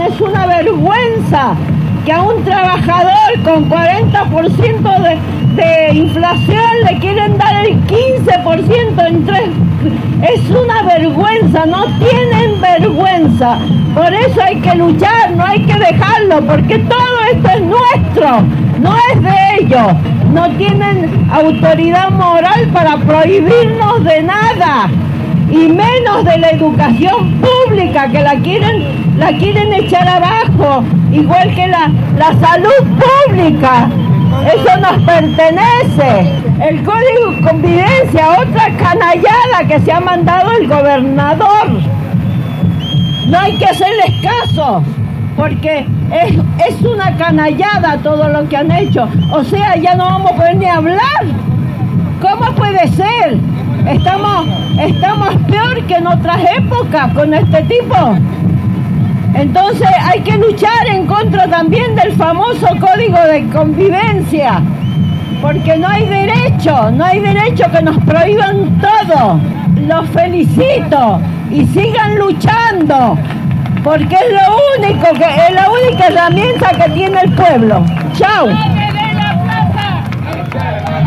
es una vergüenza que a un trabajador con 40% de inflación le quieren dar el 15% en 3. Es una vergüenza, no tienen vergüenza. Por eso hay que luchar, no hay que dejarlo, porque todo esto es nuestro, no es de ellos. No tienen autoridad moral para prohibirnos de nada, y menos de la educación pública, que la quieren echar abajo, igual que la salud pública. Eso nos pertenece. El Código de Convivencia, otra canallada que se ha mandado el gobernador. No hay que hacerles caso, porque es una canallada todo lo que han hecho. O sea, ya no vamos a poder ni hablar. ¿Cómo puede ser? Estamos peor que en otras épocas con este tipo. Entonces hay que luchar en contra también del famoso Código de Convivencia, porque no hay derecho que nos prohíban todo. Los felicito y sigan luchando, porque es la única herramienta que tiene el pueblo. ¡Chao!